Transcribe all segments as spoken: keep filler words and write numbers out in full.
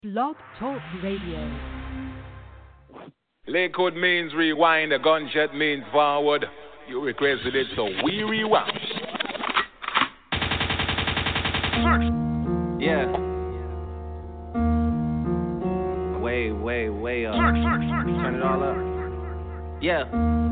Blog Talk Radio. Lakewood means rewind, the gunshot means forward. You requested it, so we rewound. Yeah. Way, way, way up. Turn it all up. Yeah.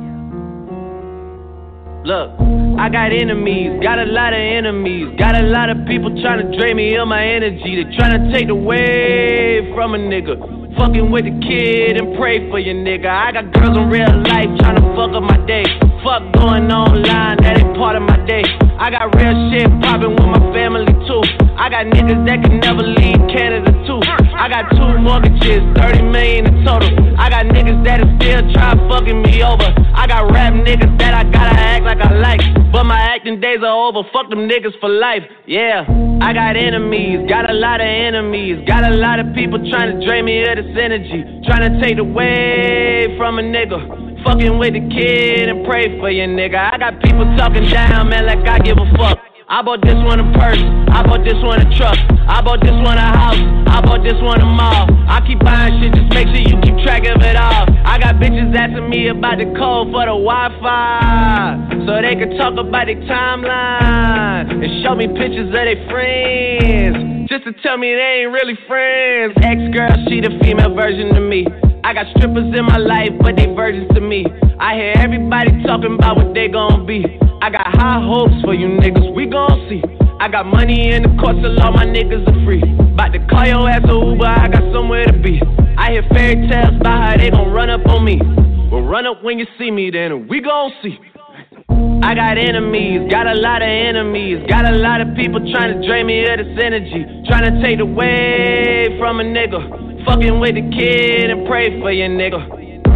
Look, I got enemies, got a lot of enemies. Got a lot of people trying to drain me of my energy. They trying to take away from a nigga. Fucking with the kid and pray for your nigga. I got girls in real life trying to fuck up my day. Fuck going online, that ain't part of my day. I got real shit popping with my family too. I got niggas that can never leave Canada too. I got two mortgages, thirty million in total. I got niggas that are still try fucking me over. I got rap niggas that I gotta act like I like, but my acting days are over. Fuck them niggas for life. Yeah, I got enemies, got a lot of enemies. Got a lot of people trying to drain me of this energy, trying to take away from a nigga. Fucking with the kid and pray for your nigga. I got people talking down, man, like I give a fuck. I bought this one a purse, I bought this one a truck, I bought this one a house, I bought this one a mall. I keep buying shit, just make sure you keep track of it all. I got bitches asking me about the code for the Wi-Fi, so they can talk about their timeline and show me pictures of their friends, just to tell me they ain't really friends. Ex-girl, she the female version of me. I got strippers in my life, but they virgins to me. I hear everybody talking about what they gon' be. I got high hopes for you niggas, we gon' see. I got money in the course, so all my niggas are free. About to call your ass a Uber, I got somewhere to be. I hear fairy tales about how they gon' run up on me. Well, run up when you see me, then we gon' see. I got enemies, got a lot of enemies. Got a lot of people trying to drain me of this energy, trying to take away from a nigga. Fucking with the kid and pray for your nigga.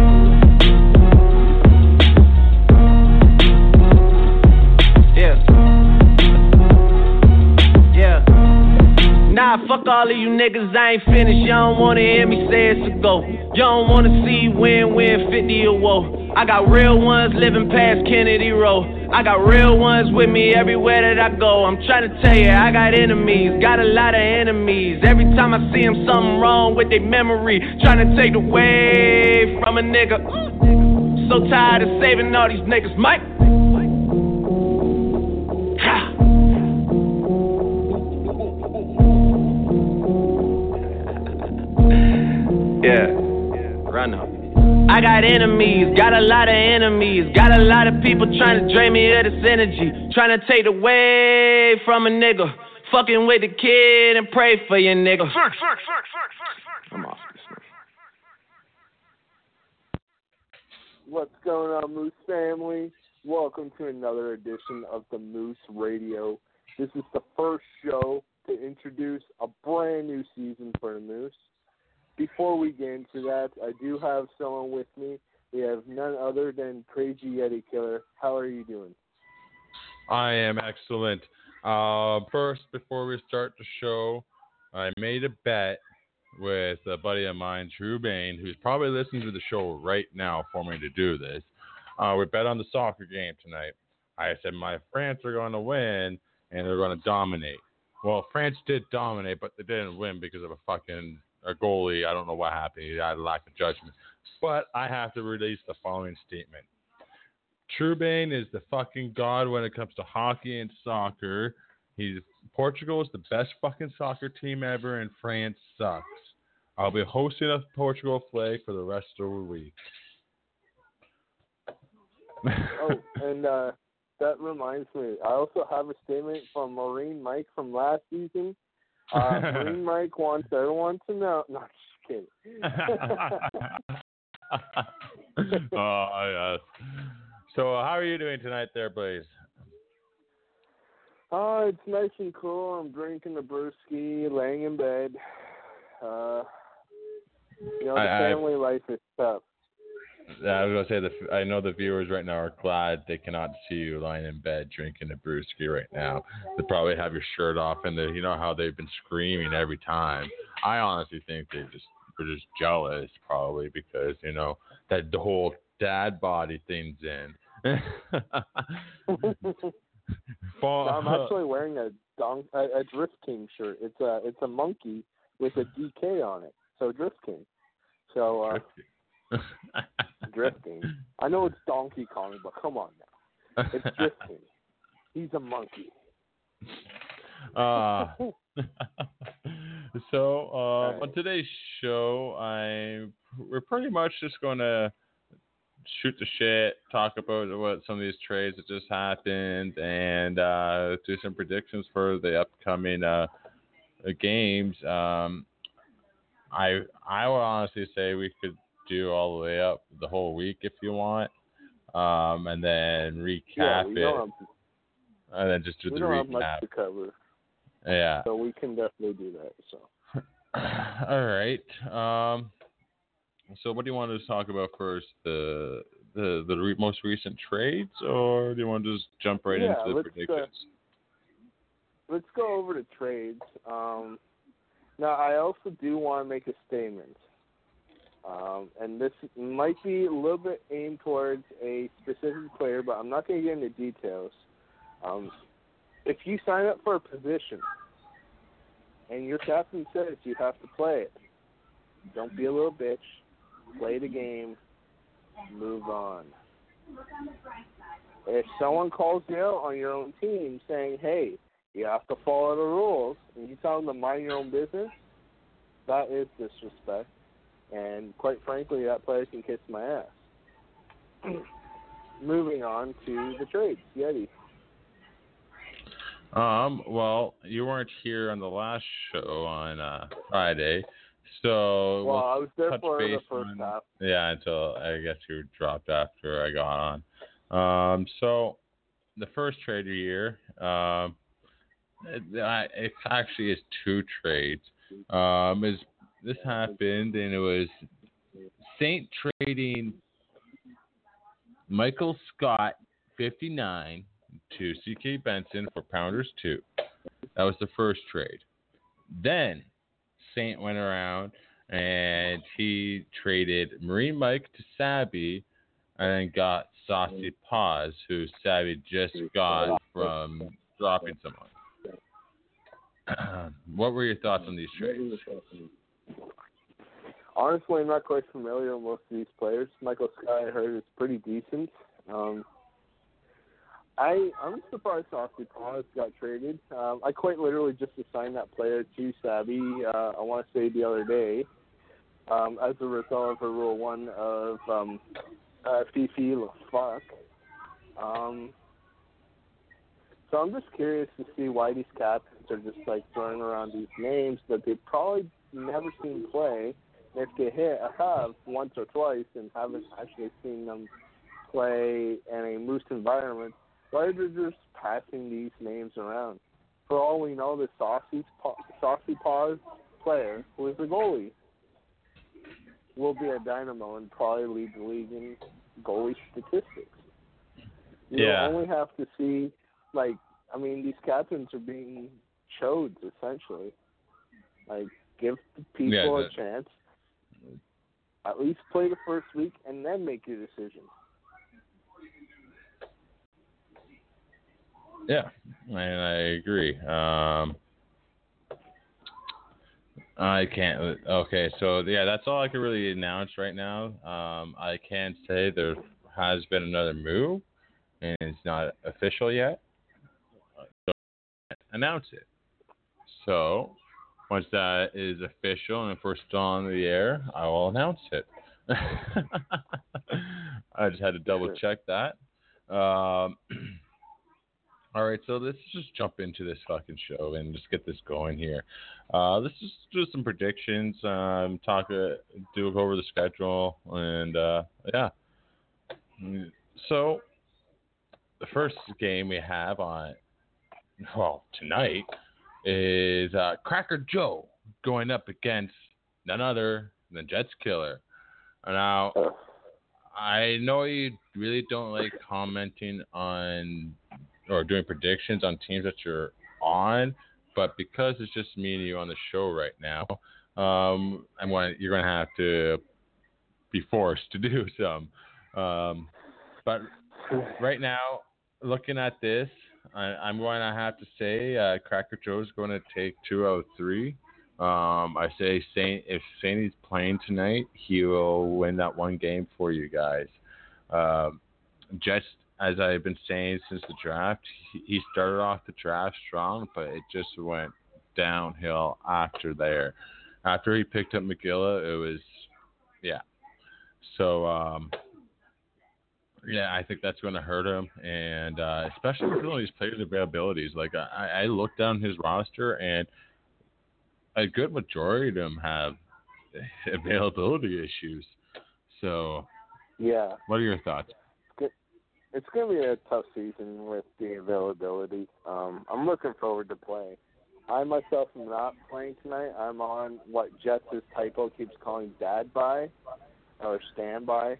Yeah. Yeah. Nah, fuck all of you niggas, I ain't finished. You don't wanna hear me say it's a go. You don't wanna see win, win, fifty or woe. I got real ones living past Kennedy Road. I got real ones with me everywhere that I go. I'm trying to tell you, I got enemies, got a lot of enemies. Every time I see them, something wrong with their memory, trying to take away from a nigga. So tired of saving all these niggas, Mike. Yeah, run up. I got enemies, got a lot of enemies. Got a lot of people trying to drain me of this energy, trying to take away from a nigga. Fucking with the kid and pray for your nigga. I'm off this one. What's going on, Moose family? Welcome to another edition of the Moose Radio. This is the first show to introduce a brand new season for the Moose. Before we get into that, I do have someone with me. We have none other than Crazy Yeti Killer. How are you doing? I am excellent. Uh, first, before we start the show, I made a bet with a buddy of mine, Drew Bain, who's probably listening to the show right now for me to do this. Uh, we bet on the soccer game tonight. I said my France are going to win, and they're going to dominate. Well, France did dominate, but they didn't win because of a fucking... a goalie. I don't know what happened. He had a lack of judgment. But I have to release the following statement. Trubane is the fucking god when it comes to hockey and soccer. He's Portugal is the best fucking soccer team ever, and France sucks. I'll be hosting a Portugal flag for the rest of the week. Oh, and uh, that reminds me. I also have a statement from Marine Mike from last season. Uh, Marine Mike wants everyone to know. No, just kidding. Oh, yes. So, how are you doing tonight there, Blaze? Oh, it's nice and cool. I'm drinking a brewski, laying in bed. Uh, you know, the I, family I, life is tough. I was going to say, the, I know the viewers right now are glad they cannot see you lying in bed drinking a brewski right now. They probably have your shirt off, and they, you know how they've been screaming every time. I honestly think they just were just jealous, probably, because, you know, that the whole dad body thing's in. No, I'm actually wearing a, don- a, a Drift King shirt. It's a, it's a monkey with a D K on it. So Drift King. So uh, Drift King. I know it's Donkey Kong, but come on now. It's Drift King. He's a monkey. Uh, so uh, right. on today's show, I we're pretty much just gonna shoot the shit, talk about what some of these trades that just happened, and uh, do some predictions for the upcoming uh, games. Um, I I would honestly say we could do all the way up the whole week if you want, um, and then recap yeah, we it, don't have to, and then just do we the don't recap. have much to cover. Yeah. So we can definitely do that. So. All right. Um, so what do you want to talk about first? The the the re- most recent trades, or do you want to just jump right yeah, into the let's, predictions? Uh, let's go over the trades. Um, now, I also do want to make a statement. Um, and this might be a little bit aimed towards a specific player, but I'm not going to get into details. Um, if you sign up for a position and your captain says you have to play it, don't be a little bitch. Play the game. Move on. If someone calls you out on your own team saying, hey, you have to follow the rules, and you tell them to mind your own business, that is disrespect. And quite frankly, that player can kiss my ass. Moving on to the trades. Yeti. Um, well, you weren't here on the last show on uh, Friday, so well, I was there touch for the base first on, half. Yeah, until I guess you dropped after I got on. Um, so the first trade of the year, um, it, it actually is two trades. Um, is this happened and it was Saint trading Michael Scott fifty-nine to C K Benson for Pounders two. That was the first trade. Then Saint went around and he traded Marine Mike to Savvy and then got Saucy Paws, who Savvy just got from dropping someone. What were your thoughts on these trades? Honestly, I'm not quite familiar with most of these players. Michael Scott, I heard, is pretty decent. Um, I, I'm surprised Saucy Paws got traded. Um, I quite literally just assigned that player to Savvy, uh, I want to say the other day, um, as a result of her Rule one of um, uh, Fifi LaFuck. Um, so I'm just curious to see why these captains are just, like, throwing around these names that they've probably never seen play. If they hit, have once or twice and haven't actually seen them play in a Moose environment, why are they just passing these names around? For all we know, the Saucy, Saucy Paws player, who is the goalie, will be a dynamo and probably lead the league in goalie statistics. You Yeah. only have to see, like, I mean, these captains are being chodes, essentially. Like, give people Yeah, a that- chance. At least play the first week and then make your decision. Yeah, and I agree. Um, I can't. Okay, so yeah, that's all I can really announce right now. Um, I can say there has been another move, and it's not official yet. So I can't announce it. So once that is official, and if we're still on the air, I will announce it. I just had to double check that. Um, all right, so let's just jump into this fucking show and just get this going here. Uh, let's just do some predictions, um, talk, uh, do go over the schedule, and uh, yeah. So the first game we have on, well, tonight is uh, Cracker Joe going up against none other than Jets Killer. Now, I know you really don't like commenting on or doing predictions on teams that you're on, but because it's just me and you on the show right now, um, I'm going. You're going to have to be forced to do some. Um, but right now, looking at this, I, I'm going to have to say uh, Cracker Joe's going to take two out of three. Um, I say Saint if Saint is playing tonight, he will win that one game for you guys. Um, Jets, as I've been saying since the draft, he, he started off the draft strong, but it just went downhill after there. After he picked up McGilla, it was, yeah. So, um, yeah, I think that's going to hurt him, and uh, especially with all these players' availabilities. Like, I, I looked down his roster, and a good majority of them have availability issues. So, yeah. What are your thoughts? It's going to be a tough season with the availability. Um, I'm looking forward to playing. I myself am not playing tonight. I'm on what Jets' typo keeps calling dad by or standby.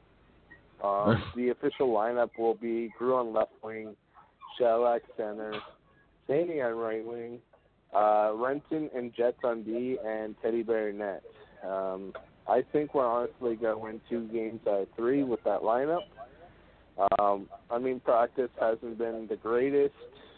Um, the official lineup will be Grew on left wing, Shellac center, Sandy on right wing, uh, Renton and Jets on D, and Teddy Bear net. Um, I think we're honestly going to win two games out of three with that lineup. Um, I mean, practice hasn't been the greatest,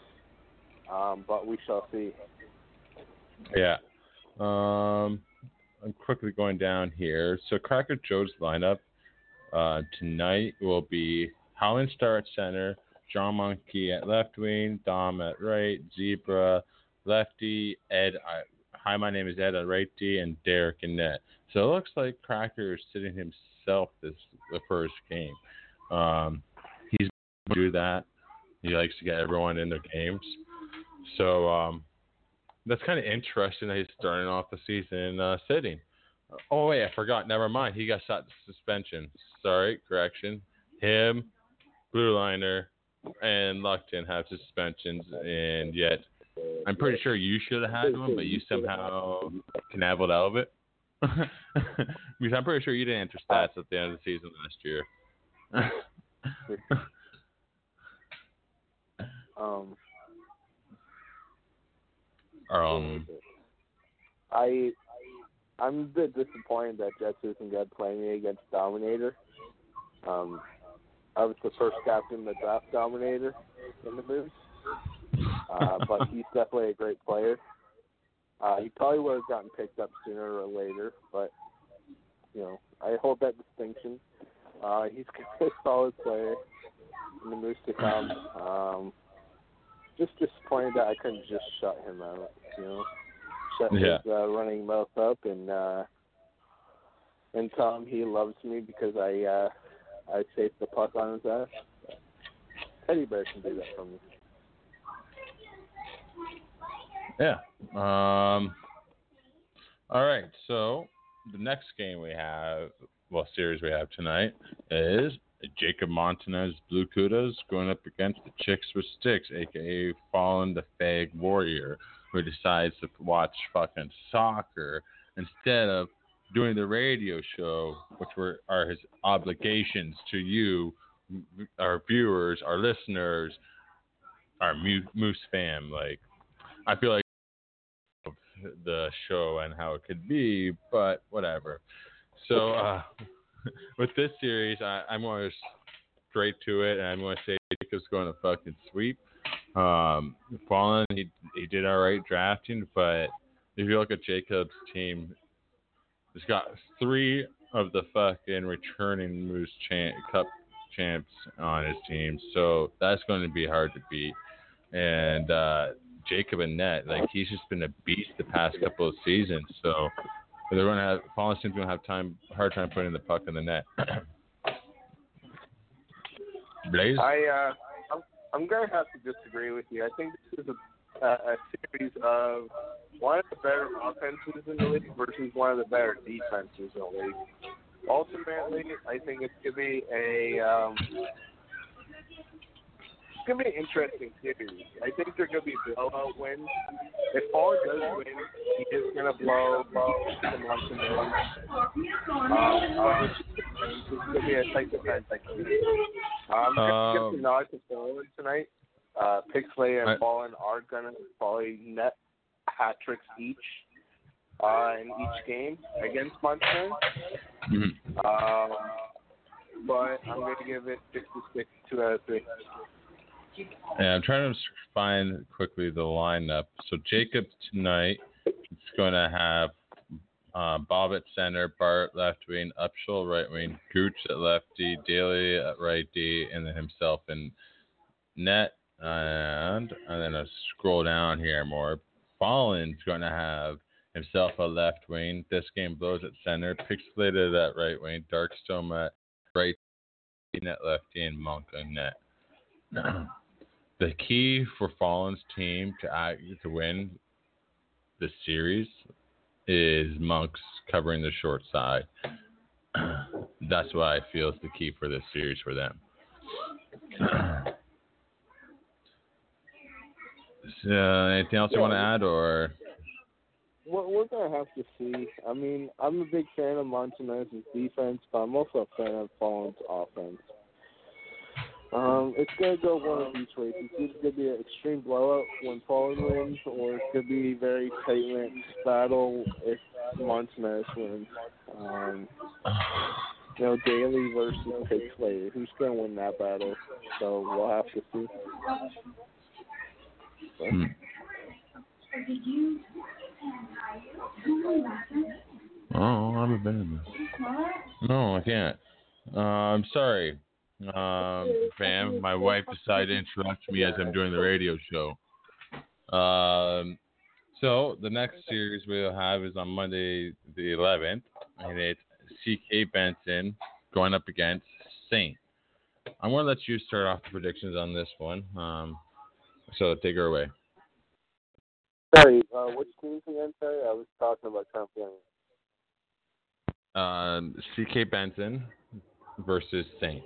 um, but we shall see. Yeah. Um, I'm quickly going down here. So Cracker Joe's lineup uh, tonight will be Holland Star at center, John Monkey at left wing, Dom at right, Zebra, lefty, Ed. I, hi, my name is Ed at right D, and Derek in net. So it looks like Cracker is sitting himself this the first game. Um, he's going to do that. He likes to get everyone in their games. So um, that's kind of interesting that he's starting off the season uh, sitting. Oh, wait, I forgot. Never mind. He got shot to suspension. Sorry, correction. Him, Blue Liner, and Luckton have suspensions, and yet I'm pretty sure you should have had one, but you somehow canaveled out of it. Because I'm pretty sure you didn't enter stats at the end of the season last year. um, um, I I'm a bit disappointed that Jets isn't going to play me against Dominator. Um, I was the first captain to draft Dominator in the Moose, uh, but he's definitely a great player. Uh, he probably would have gotten picked up sooner or later, but you know I hold that distinction. Uh, he's a solid player in the Moose to come. Um, just disappointed that I couldn't just shut him out, you know, shut yeah. his uh, running mouth up and uh, and tell him he loves me because I uh, I saved the puck on his ass. Teddy Bear can do that for me. Yeah. Um. All right. So the next game we have, well, series we have tonight is Jacob Montanez Blue Kudas going up against the Chicks with Sticks, aka Fallen the Fag Warrior, who decides to watch fucking soccer instead of doing the radio show, which were are his obligations to you, our viewers, our listeners, our Moose fam. Like, I feel like the show and how it could be, but whatever. So uh, with this series, I, I'm going to straight to it, and I'm going to say Jacob's going to fucking sweep. Um, Fallen, he he did all right drafting, but if you look at Jacob's team, he's got three of the fucking returning Moose champ, Cup champs on his team, so that's going to be hard to beat. And uh, Jacob and net, like he's just been a beast the past couple of seasons, so they're going to have Fallen team's going to have time hard time putting the puck in the net. Blaze, I uh, I'm, I'm going to have to disagree with you. I think this is a, a, a series of one of the better offenses in the league versus one of the better defenses in the league. Ultimately, I think it's going to be a um, it's going to be an interesting series. I think they're going to be blowout wins. If Paul does win, he is going to blow the Montanez. Um, it's going to be a tight defense, I think. I'm going to give the nod to Fallen tonight. Uh, Pixley and I, Fallen are going to probably net hat tricks each uh, in each game against Montanez. Mm-hmm. Um, but I'm going to give it six to six, two out of three. Yeah, I'm trying to find quickly the lineup. So Jacob tonight It's going to have uh, Bob at center, Bart left wing, Upshaw right wing, Gooch at lefty, Daly at right D, and then himself in net. And and then I scroll down here more. Fallen's going to have himself a left wing. This game blows at center, Pixelated at right wing, Darkstone at right net lefty, and Monk on net. The key for Fallen's team to act, to win the series is Monk's covering the short side. That's what I feel is the key for this series for them. So, anything else you want to add, or? We're, we're going to have to see. I mean, I'm a big fan of Montanez's defense, but I'm also a fan of Fallen's offense. Um, it's going to go one of these ways. It's either going to be an extreme blowout when Fallen wins, or it's going to be a very tight-knit battle if Montanez wins. Um, you know, Daly versus Pixelated. Who's going to win that battle? So we'll have to see. Hmm. Oh, I haven't been in this. No, I can't. Uh, I'm sorry, um, fam. My wife decided to interrupt me as I'm doing the radio show. Um, so the next series we'll have is on Monday the eleventh, and it's C K Benson going up against Saint. I'm going to let you start off the predictions on this one. Um, So take her away. Sorry, uh, which teams again? Sorry, I was talking about champion. Um, C K Benson versus Saint.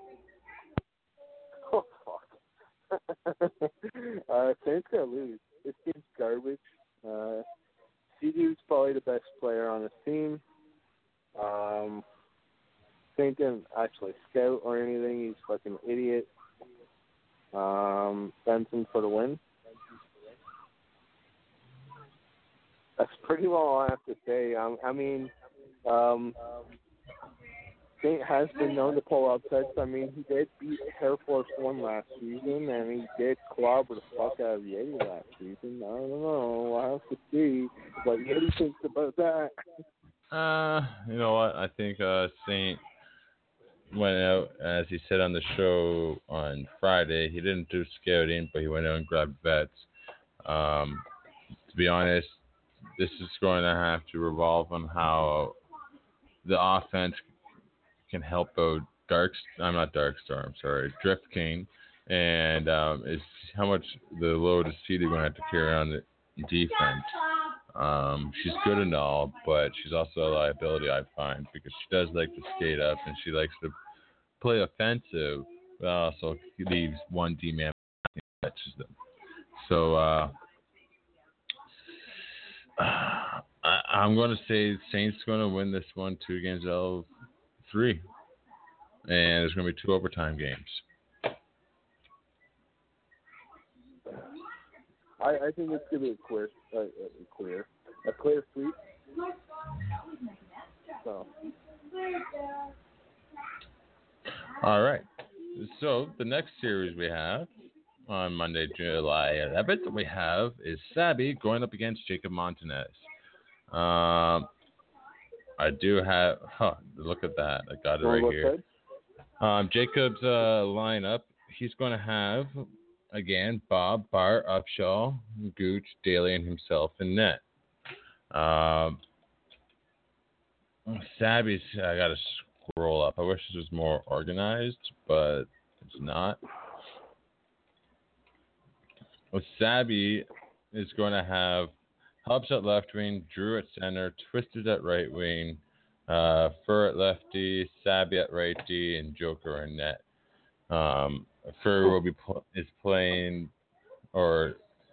Oh fuck! uh, Saint's gonna lose. This team's garbage. Uh, C-Dude's probably the best player on his team. Um, Saint didn't actually scout or anything. He's a fucking idiot. Um, Benson for the win. That's pretty well all I have to say. Um, I mean, um, Saint has been known to pull upsets. I mean, he did beat Air Force One last season, and he did clobber the fuck out of Yeti last season. I don't know. I have to see what Yeti thinks about that. Uh, you know what? I think uh, Saint went out, as he said on the show on Friday. He didn't do scouting, but he went out and grabbed vets. Um, to be honest, this is going to have to revolve on how the offense can help out Dark. I'm not Darkstar. I'm sorry, Drift King, and um, is how much the load is Ceedee going to have to carry on the defense. Um, she's good and all, but she's also a liability, I find, because she does like to skate up and she likes to play offensive, but also leaves one D-man and catches them. So uh, I, I'm going to say Saints going to win this one two games out of three, and there's going to be two overtime games. I, I think it's going to be a clear, uh, a clear, a clear sweep. So. All right. So the next series we have on Monday, July eleventh, we have is Sabby going up against Jacob Montanez. Um, I do have. Huh, look at that! I got it right here. Um, Jacob's uh, lineup. He's going to have. Again, Bob, Bart, Upshaw, Gooch, Daly, and himself in net. Um, Sabby's, I got to scroll up. I wish this was more organized, but it's not. Well, Sabby is going to have Hubs at left wing, Drew at center, Twisted at right wing, uh, Fur at lefty, Sabby at right D, and Joker in net. Um, Fur will be pl- is playing, or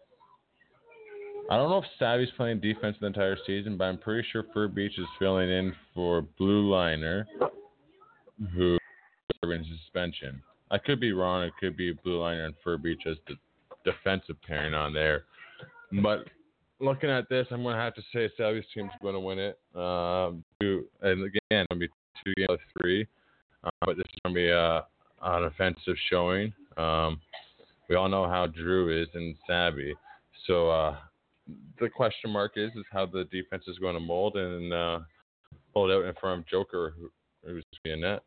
I don't know if Savvy's playing defense the entire season, but I'm pretty sure Fur Beach is filling in for Blue Liner, who is serving suspension. I could be wrong. It could be Blue Liner and Fur Beach as the defensive pairing on there. But looking at this, I'm going to have to say Savvy's team's going to win it. Um, two, and again, it's going to be two games out of three, uh, but this is going to be a an offensive showing. Um, we all know how Drew is and Sabby. So uh, the question mark is is how the defense is going to mold and uh, hold out in front of Joker, who, who's being net.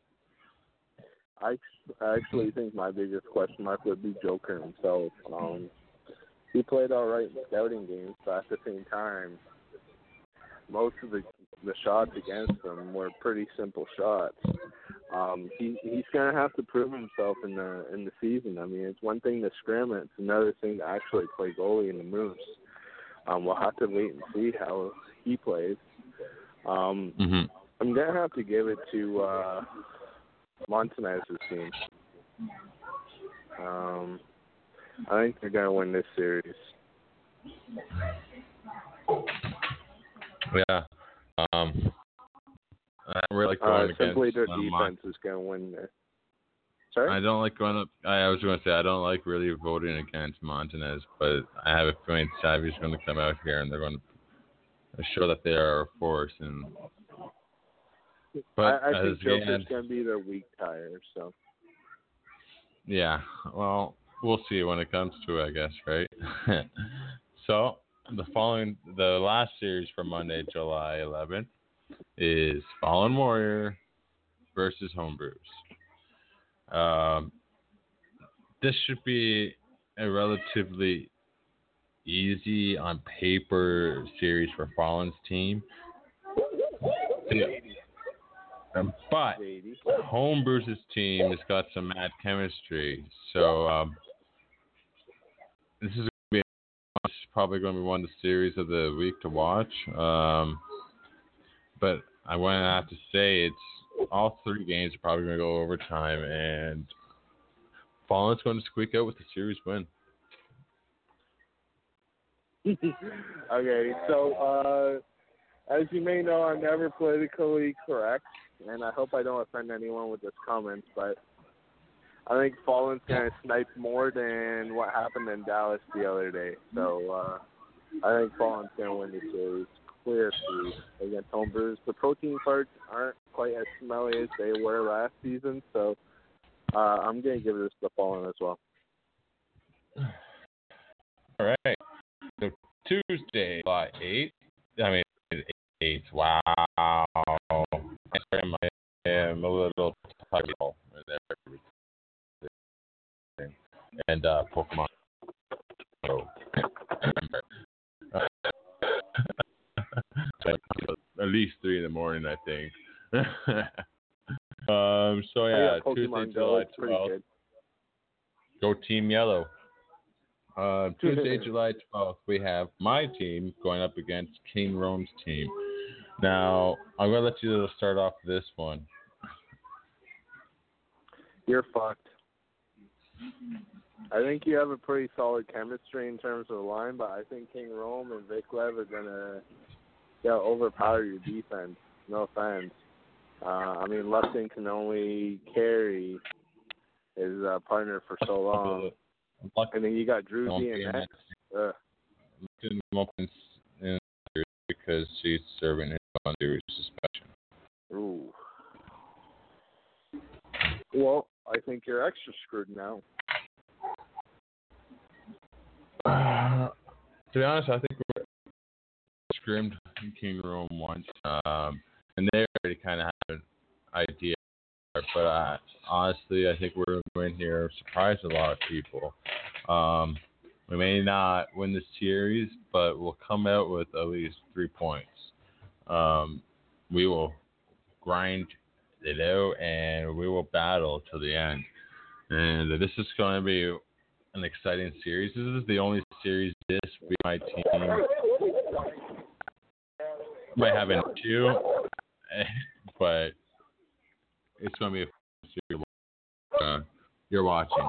I actually think my biggest question mark would be Joker himself. Um, he played all right in scouting games, but at the same time, most of the the shots against him were pretty simple shots. Um, he he's gonna have to prove himself in the in the season. I mean, it's one thing to scrim it; it's another thing to actually play goalie in the Moose. Um, we'll have to wait and see how he plays. Um, mm-hmm. I'm gonna have to give it to uh, Montanez's team. Um, I think they're gonna win this series. Yeah. Um, I don't really like going uh, simply against their uh, defense Mon- is going to win there. Sorry? I don't like going up. I, I was going to say I don't like really voting against Montanez, but I have a feeling Savvy's going to come out here and they're going to show that they are a force. And but I, I think Joker's again, going to be their weak tire. So yeah, well, we'll see when it comes to it, I guess, right? So the following, the last series for Monday, July eleventh, is Fallen Warrior versus Homebrews. Um, this should be a relatively easy on paper series for Fallen's team. Um, but Homebrews' team has got some mad chemistry, so um, this is probably going to be one of the series of the week to watch. Um, but I want to have to say it's all three games are probably going to go overtime, and Fallen's going to squeak out with the series win. Okay, so uh, as you may know, I'm never politically correct, and I hope I don't offend anyone with this comment, but I think Fallen's going to snipe more than what happened in Dallas the other day. So uh, I think Fallen's going to win the series. Clear sweep against Homebrews. The protein parts aren't quite as smelly as they were last season, so uh, I'm going to give this to Fallen as well. All right. So Tuesday, July eighth. I mean, eighth. Wow. I'm a little tired and uh, Pokemon. So, at least three in the morning, I think. um. So yeah, yeah Tuesday, July twelfth. Go Team Yellow. Uh, Tuesday, July twelfth, we have my team going up against King Rome's team. Now, I'm going to let you start off this one. You're fucked. I think you have a pretty solid chemistry in terms of the line, but I think King Rome and Vic Lev are going to you know, overpower your defense. No offense. Uh, I mean, Lupton can only carry his uh, partner for so long. And then you got Druzy and X. Uh, Lupton won't be in because she's serving his on series suspension. Ooh. Well, I think you're extra screwed now. Uh, to be honest, I think we scrimmed King Rome once, um, and they already kind of have an idea. But uh, honestly, I think we're going here surprise a lot of people. Um, we may not win the series, but we'll come out with at least three points. Um, we will grind it out, and we will battle till the end. And this is going to be an exciting series. This is the only series this week my team might have an issue, but it's going to be a fun series uh, you're watching.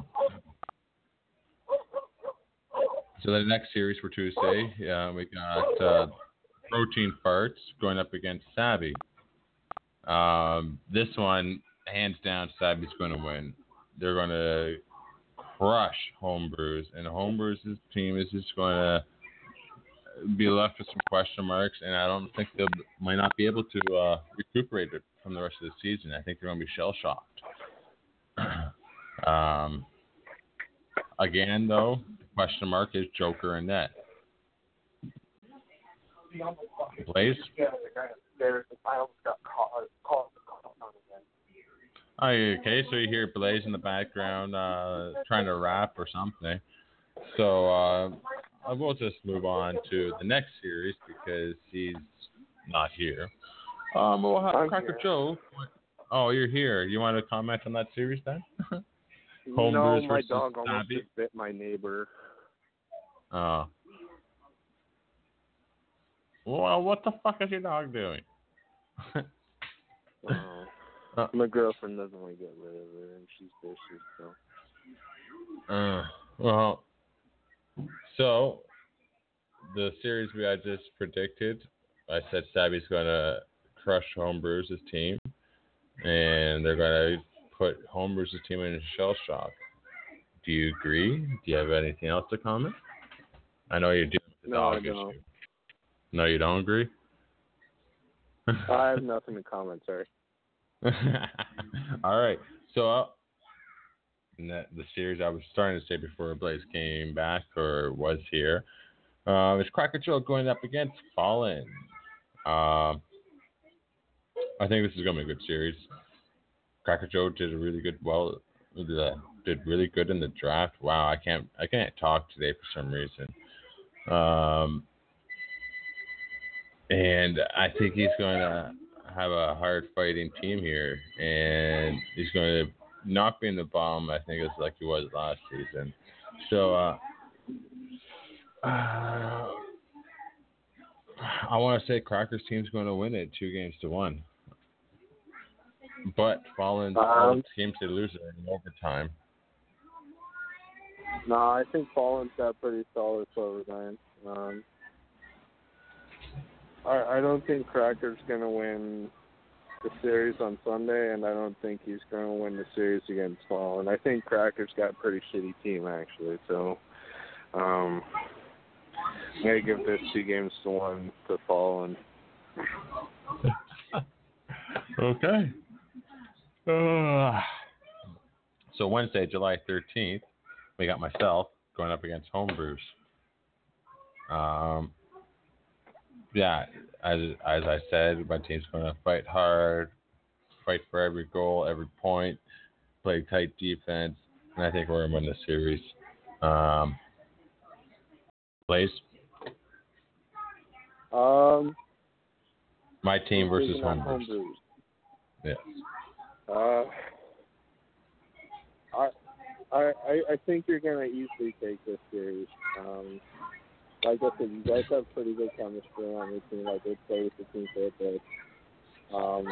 So the next series for Tuesday, uh, we got uh, Protein Farts going up against Savvy. Um, this one, hands down, Savvy's going to win. They're going to crush Homebrews, and Homebrews' team is just going to be left with some question marks, and I don't think they might not be able to uh, recuperate it from the rest of the season. I think they're going to be shell-shocked. um, again, though, the question mark is Joker and net. Blaze? Yeah, the guy upstairs. I almost got caught. caught, caught on again. Oh, okay, so you hear Blaze in the background uh, trying to rap or something. So uh, I will just move on to the next series because he's not here. Um, we'll have I'm Cracker here. Joe. Oh, you're here. You want to comment on that series then? No, Homebrews my versus dog almost Stabby? just bit my neighbor. Oh. Well, what the fuck is your dog doing? Oh. Uh, My girlfriend doesn't want to get rid of her, and she's vicious, so. Uh, well, so the series we I just predicted, I said Stabby's going to crush Homebrews' team, and they're going to put Homebrews' team in a shell shock. Do you agree? Do you have anything else to comment? I know you're dealing with the No, dog I don't. issue. No, you don't agree? I have nothing to comment, sorry. All right. So uh, the, the series I was starting to say before Blaze came back or was here uh, is Cracker Joe going up against Fallen. Um, I think this is going to be a good series. Cracker Joe did a really good well did really good in the draft. Wow, I can't I can't talk today for some reason. Um, and I think he's going to have a hard fighting team here, and he's going to not be in the bottom. I think it's like he was last season. So uh, uh, I want to say Cracker's team's going to win it two games to one, but Fallen Um, seems to lose it in overtime. No, I think Fallen's got pretty solid forward line. Um, I, I don't think Cracker's going to win the series on Sunday, and I don't think he's going to win the series against Fallen. I think Cracker's got a pretty shitty team, actually. So um, I'm going to give this two games to one to Fallen. Okay. Uh, so Wednesday, July thirteenth, we got myself going up against Homebrews. Um, yeah, as as I said, my team's going to fight hard, fight for every goal, every point, play tight defense, and I think we're going to win the series. Um, Blaze? Um, My team versus Homebrews. Homebrews. Yes. Uh, I, I, I think you're going to easily take this series. Um, like I said, you guys have pretty good chemistry on your team. Like, they play with the team so good. Um,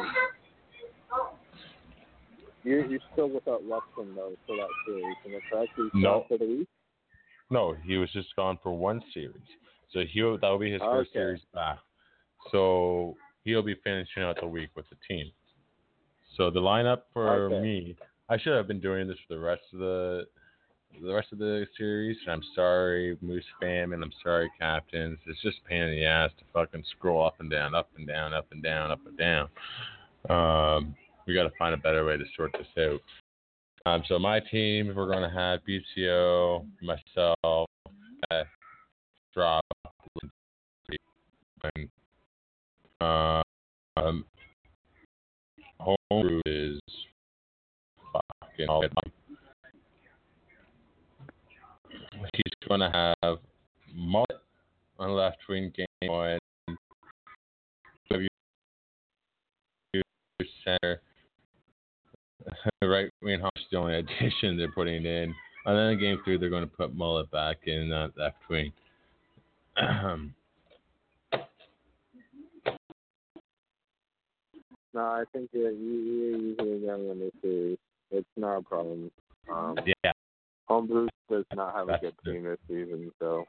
you're, you're still without Luxon, though, for that series. And it's actually No. for the week? No, he was just gone for one series. So he'll that will be his first Okay. series back. So he'll be finishing out the week with the team. So the lineup for Okay. me, I should have been doing this for the rest of the the rest of the series. And I'm sorry, Moose fam, and I'm sorry, captains. It's just a pain in the ass to fucking scroll up and down, up and down, up and down, up and down. Um, we got to find a better way to sort this out. Um, so my team, we're going to have B C O, myself, Beth, Drop, and um, Homebrew is fucking all. He's going to have Mullet on the left wing game one, W center, right wing Hawks the only addition they're putting in. And then in game three, they're going to put Mullet back in that left wing. No, I think you're, you, you're usually going to win this series. It's not a problem. Um, yeah. Homebrews does not have That's a good good. team this season, so.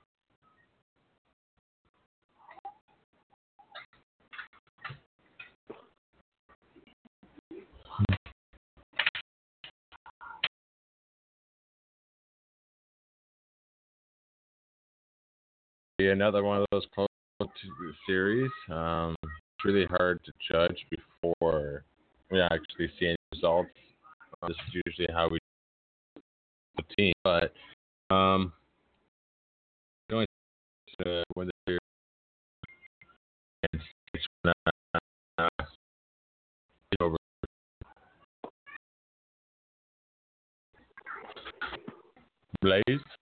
Be another one of those close series. Um, it's really hard to judge before we actually see any results. Uh, this is usually how we do the team, but um, going to win the series uh, over. Blaze.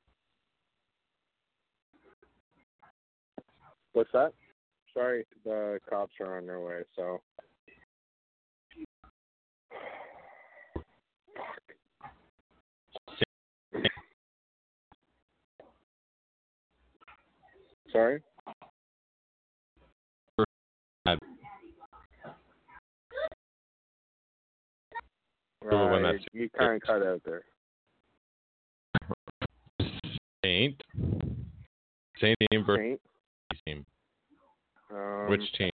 What's that? Sorry, the cops are on their way, so. Sorry? Right, you kind of cut out there. Saint. Saint team versus Saint? team. Um, Which team?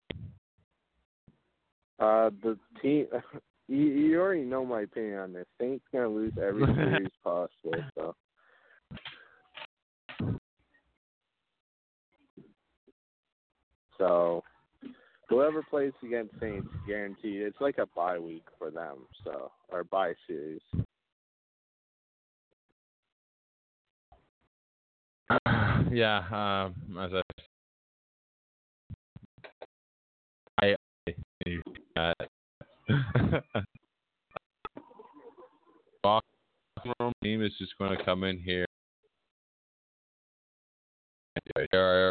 Uh, the team. You, you already know my opinion on this. Saints gonna lose every series possible. So. So, whoever plays against Saints, guaranteed. It's like a bye week for them. So, or bye series. Yeah, um, as I, I, uh, Boston team is just going to come in here. They're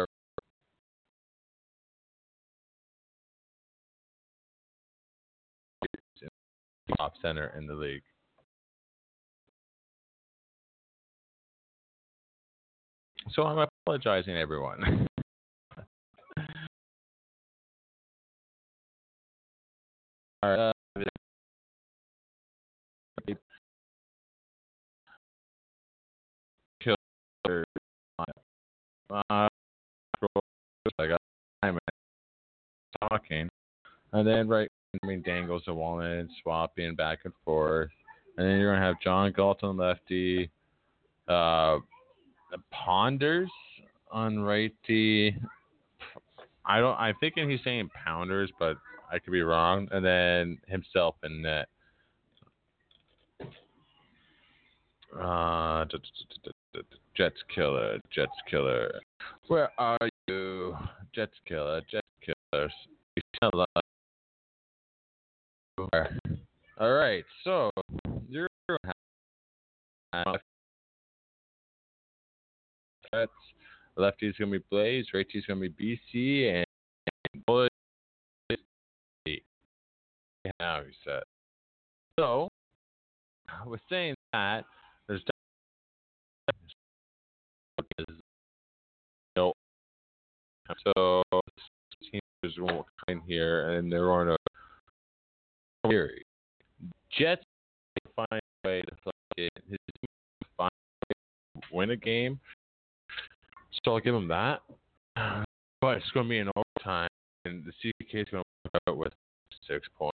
top center in the league. So I'm apologizing, everyone. All right. Uh, killer. Uh, I got time talking, and then right, I mean, dangles a walnut, swapping back and forth, and then you're gonna have John Galton lefty, uh, Ponders on righty. I don't. I'm thinking he's saying Pounders, but I could be wrong. And then himself in net. Uh, Jets killer, Jets killer. Where are you, Jets killer, Jets killers? All right, so you're Jets. Lefty's gonna be Blaze, righty's gonna be B C, and Bullet. Now he said. So, with saying that, there's no. So, team is going to come in here, and they're on a theory. Jets find a way to play it. His team find a way to win a game. So I'll give him that. But it's going to be an overtime, and the C K is going to come out with six points.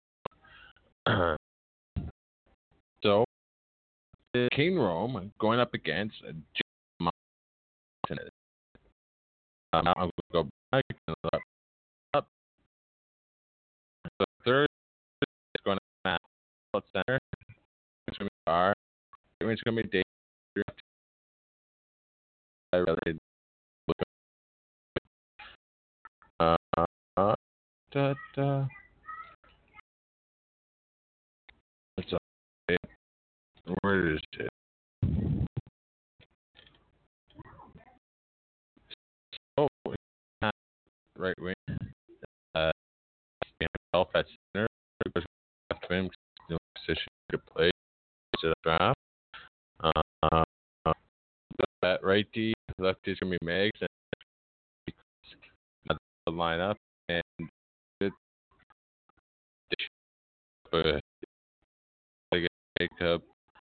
So, King Rome going up against Jim Martinez. Um, I'm going to go back and up. up. The third is going to Matt center. It's going to be R. It's going to be Dave. I really look up. Uh, da, da. What's up? Where is it? Oh, right wing. Uh, himself at center. Left wing. No position to play. To the draft. Uh, at righty, lefty's gonna be Megs, and the lineup, and it. Uh, make up.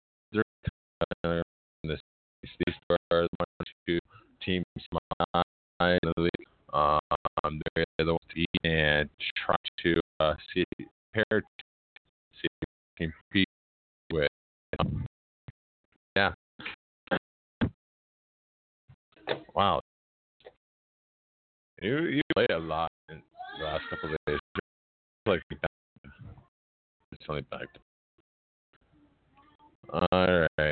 This, these are the one two teams in the league. Um, they're the ones to eat and try to uh, see pair see compete with. Um, yeah. Wow. You you play a lot in the last couple of days. Like it's only back. All right.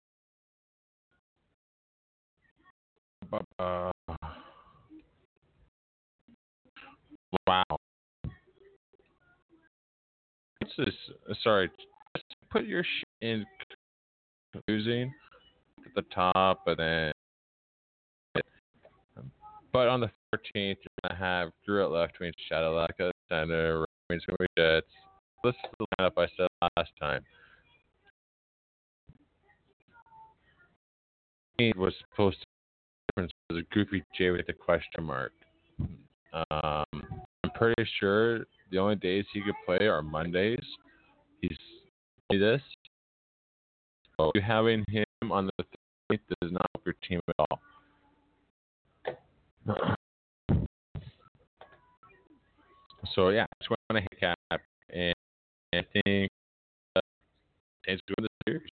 Uh, is sorry. Just put your shit in confusing at the top, and then. But on the thirteenth, you're gonna have Drew at left wing, Shadowlack at center, right wing's gonna be Jets. This is the lineup I said last time. He was supposed to be a goofy J with a question mark. Um, I'm pretty sure the only days he could play are Mondays. He's this. So you having him on the thirteenth does not help your team at all. So yeah, I just want to hit cap, and I think uh, it's going to the series.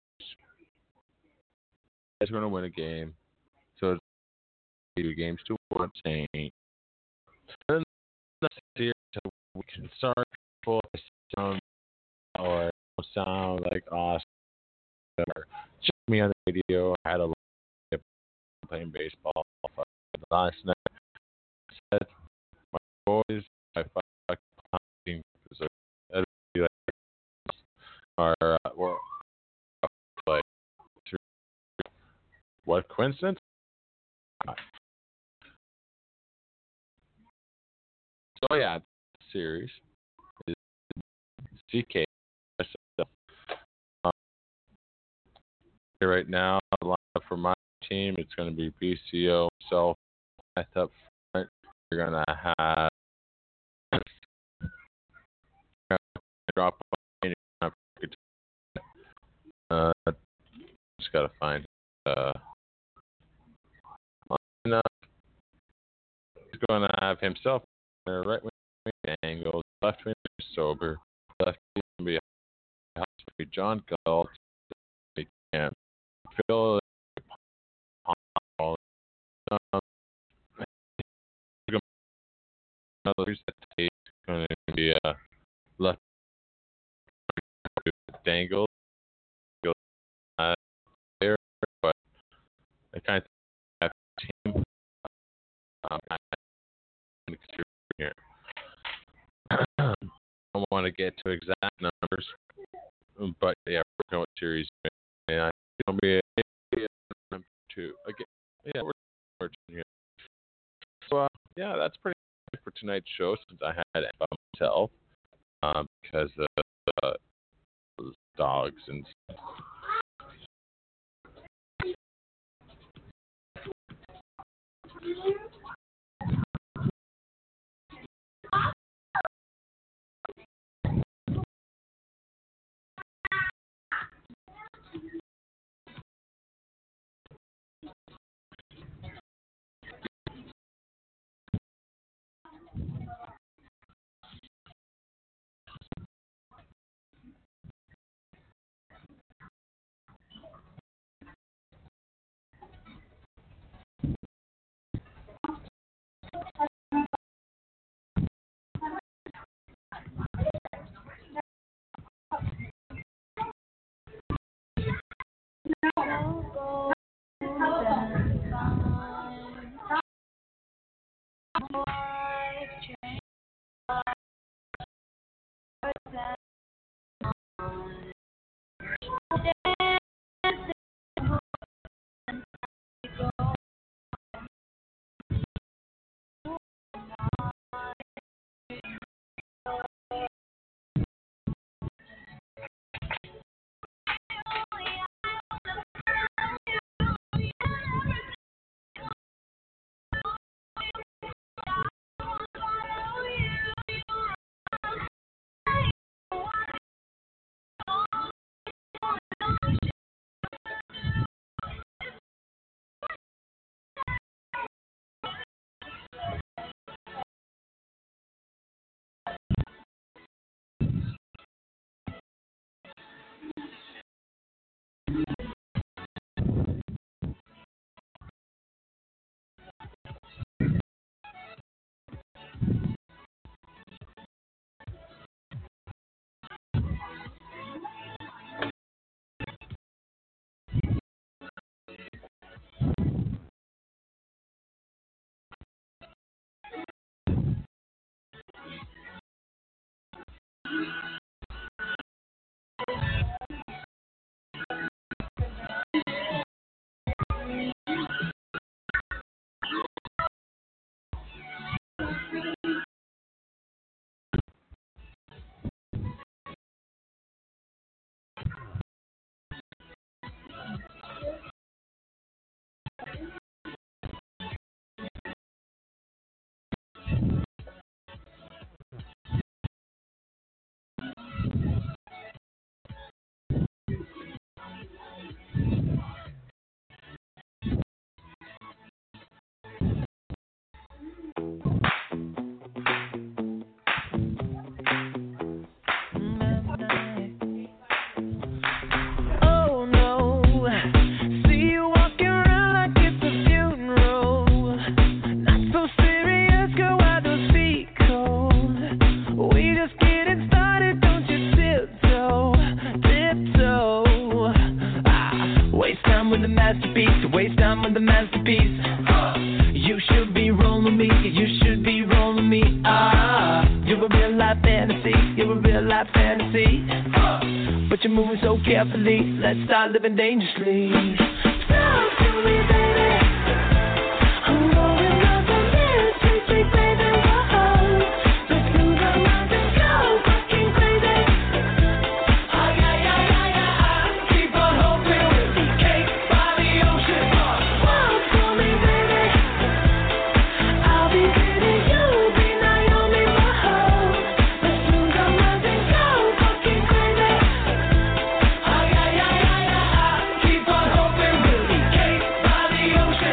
It's going to win a game, so it's two games to one. Saying, and the series we can start people sound or sound like awesome. Check me on the radio. I had a lot of playing baseball last night. I said my boys, I fuck pounding because I like are uh, well, like what coincidence? So yeah, series is C K. Um, right now, the lineup for my team, it's going to be B C O, self, up front. You're going to have drop uh, just got to find uh, enough. He's going to have himself right wing angles, left wing sober, left wing be John Galt, and Phil. Um, another that going to be uh, left dangle uh, there, but I kind of have team um, here. I don't want to get to exact numbers, but yeah, we're going with series, and I think it'll be a, a two again. Yeah, we're here. So uh, yeah, that's pretty much for tonight's show since I had it by myself um, because of uh, those dogs and stuff. with the masterpiece. You should be rolling me, you should be rolling me. Ah, you're a real life fantasy, you're a real life fantasy. But you're moving so carefully, let's start living dangerously. Talk to me, baby. I'm rolling up the mirror, sweet, sweet baby. Whoa, let's lose our minds and go fucking crazy. Ah, yeah, yeah, yeah, yeah. Keep on hoping we'll be cake by the ocean. Walk for me, baby. I'll be pretty, you'll be Naomi. Whoa, let's lose our minds and go fucking crazy. Ah, yeah, yeah, yeah, yeah. Keep on hoping we'll be cake by the ocean.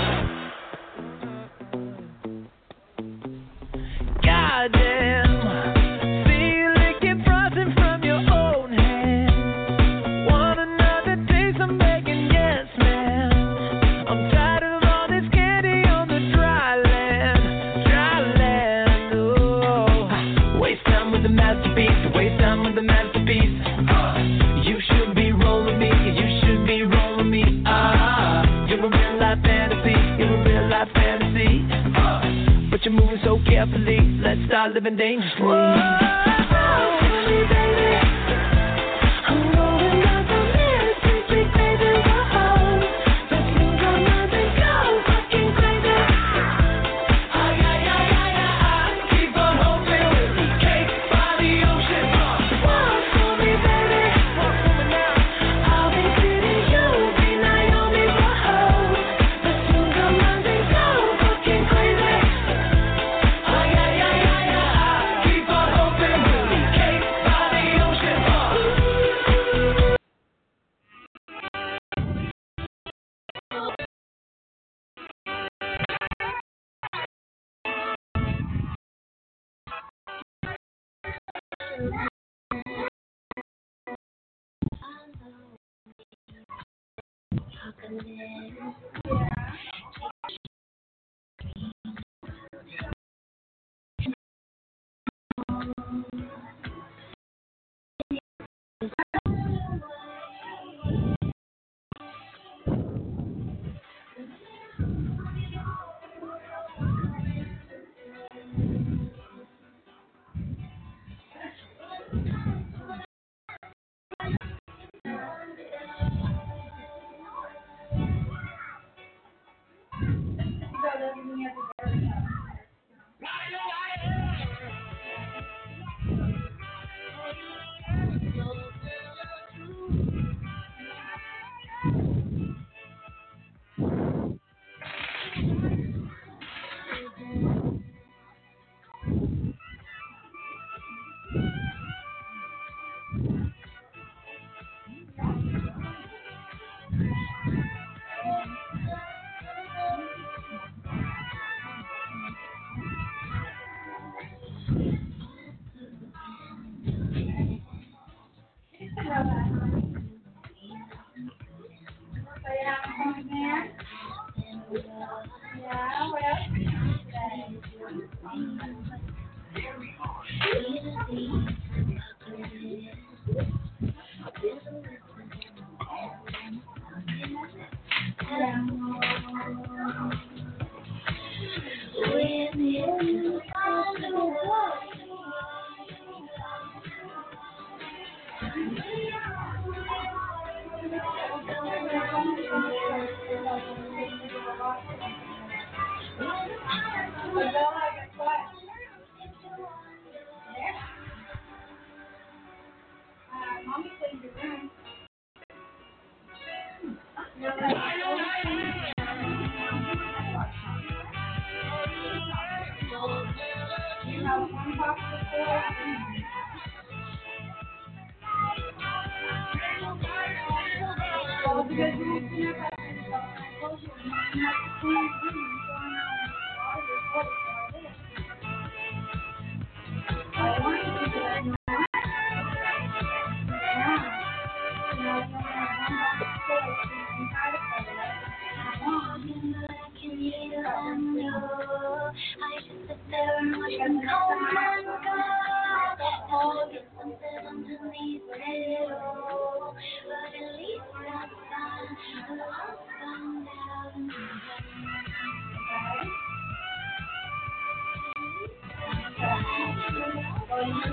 Goddamn, see you licking frosting from your own hand. Want another taste? I'm begging, yes, man. I'm tired of all this candy on the dry land, dry land. Oh, waste time with the masterpiece, waste time with the masterpiece. You should be rolling me, you should be rolling me. Ah, you're a real life fantasy, you're a real life fantasy. But you're moving so carefully, let's start living dangerously. Whoa, baby. I'm rolling up the mirror, sweet, sweet baby. Whoa, let's lose our minds and go fucking crazy. Ah, yeah, yeah, yeah, yeah. Keep on hoping we'll be cake by the ocean. Walk for me, baby. Walk for me now. I'll be pretty, you'll be Naomi. Whoa, let's lose our minds and go fucking crazy. Ah, yeah, yeah, yeah, yeah. Keep on hoping we'll be cake by the ocean.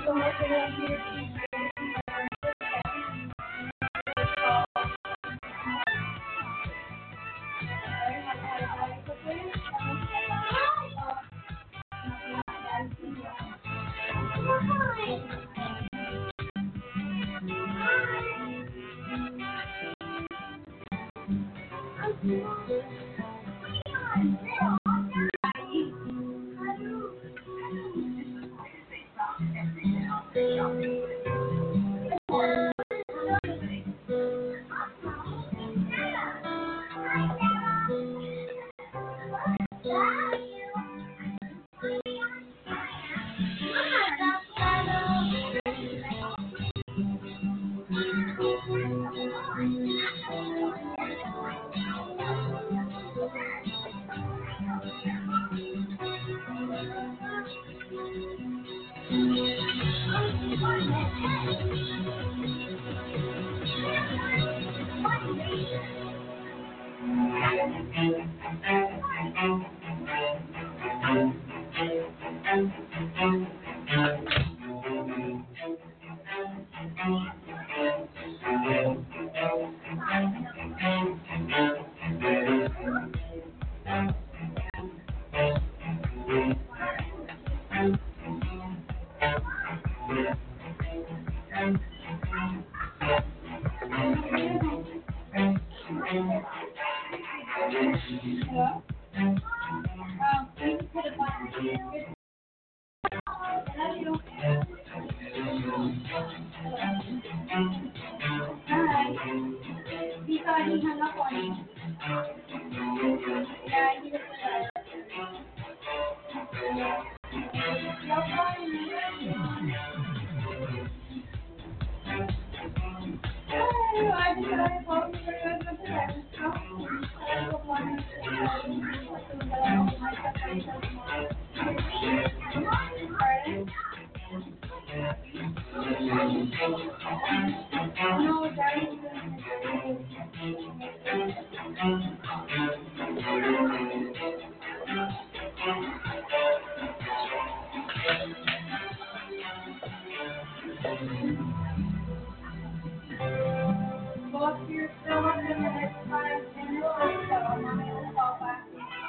Well, if you're still looking at the next five minutes or so, I'm going to call back.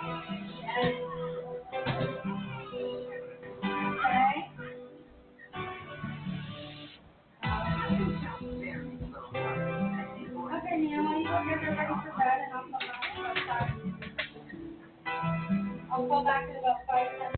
Okay? Okay, Neil, you go get her ready for bed and I'll come back. I'll call back in about five minutes.